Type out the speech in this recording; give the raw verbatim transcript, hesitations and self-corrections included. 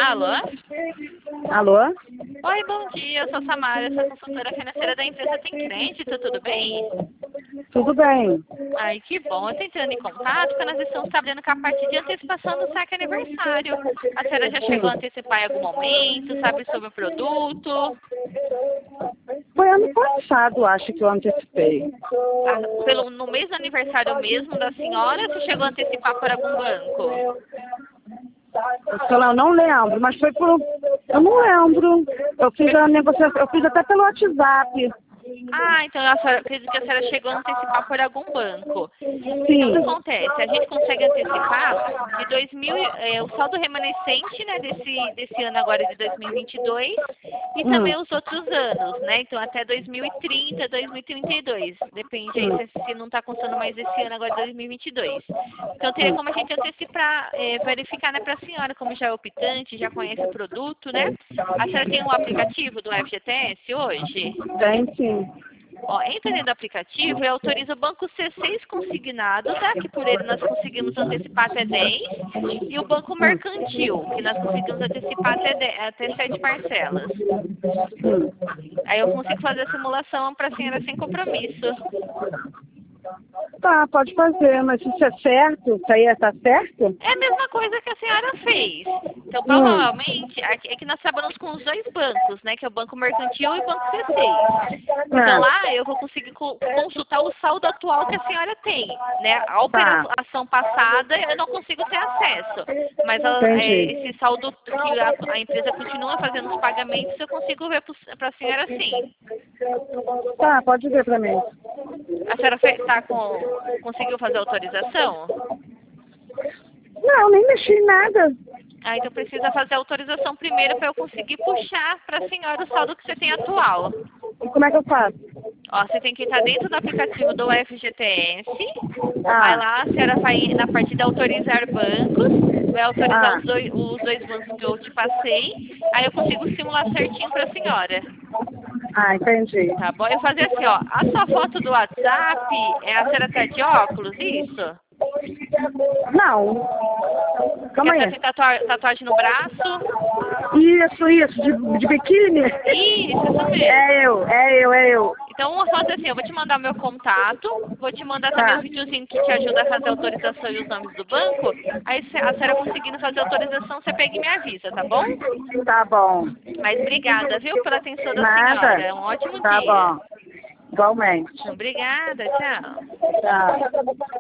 Alô? Alô? Oi, bom dia. Eu sou Samara, sou consultora financeira da empresa Tem Crédito, tudo bem? Tudo bem. Ai, que bom. Eu tô entrando em contato porque nós estamos trabalhando com a parte de antecipação do saque aniversário. A senhora já chegou a antecipar em algum momento? Sabe sobre o produto? Foi ano passado, acho que eu antecipei. Ah, pelo, no mês do aniversário mesmo da senhora, você chegou a antecipar por algum banco? Eu não, não lembro, mas foi por... Eu não lembro. Eu fiz a negociação, eu fiz até pelo WhatsApp. Ah, então a senhora, acredito que a senhora chegou a antecipar por algum banco. Sim. Então, o que acontece? A gente consegue antecipar de dois mil, é, o saldo remanescente, né, desse, desse ano agora de dois mil e vinte e dois e também Hum. os outros anos, né? Então, até dois mil e trinta, dois mil e trinta e dois. Depende aí Hum. se, se não está constando mais esse ano agora de dois mil e vinte e dois. Então, teria como a gente antecipar, é, verificar, né, para a senhora, como já é optante, já conhece o produto, né? A senhora tem um aplicativo do F G T S hoje? Tem sim. Ó, entra dentro do aplicativo e autoriza o banco C seis consignado, tá? Que por ele nós conseguimos antecipar até dez. E o banco mercantil, que nós conseguimos antecipar até, dez, até sete parcelas. Hum. Aí eu consigo fazer a simulação para a senhora sem compromisso. Tá, pode fazer, mas isso é certo? Isso aí está certo? É a mesma coisa que a senhora fez. Então, Hum. provavelmente, aqui- é que nós trabalhamos com os dois bancos, né? Que é o Banco Mercantil e o Banco C seis. Então, É. lá eu vou conseguir co- consultar o saldo atual que a senhora tem, né? A operação passada eu não consigo ter acesso. Mas a- é, Entendi. esse saldo que a, a empresa continua fazendo os pagamentos, eu consigo ver para a senhora sim. Tá, pode ver pra mim. A senhora fe- tá com, conseguiu fazer a autorização? Não, nem mexi em nada. Ah, então precisa fazer a autorização primeiro para eu conseguir puxar para a senhora o saldo que você tem atual. E como é que eu faço? Ó, você tem que estar dentro do aplicativo do F G T S. Ah. Vai lá, a senhora vai na parte de autorizar bancos. Vai autorizar Ah. os dois, os dois bancos que eu te passei. Aí eu consigo simular certinho para a senhora. Ah, entendi. Tá bom? Eu fazer assim, ó. A sua foto do WhatsApp, é a senhora tá de óculos, isso? Não. Que Calma a senhora aí. tem tatua- tatuagem no braço? Isso, isso, de, de biquíni? Isso, isso mesmo. É eu, é eu, é eu. Então, vamos fazer assim, eu vou te mandar o meu contato, vou te mandar também Tá. o videozinho que te ajuda a fazer a autorização e os nomes do banco. Aí, se a senhora conseguindo fazer a autorização, você pega e me avisa, tá bom? Tá bom. Mas obrigada, viu, pela atenção da Nada. senhora. Um ótimo Tá dia. bom. Igualmente. Obrigada, tchau. Tchau.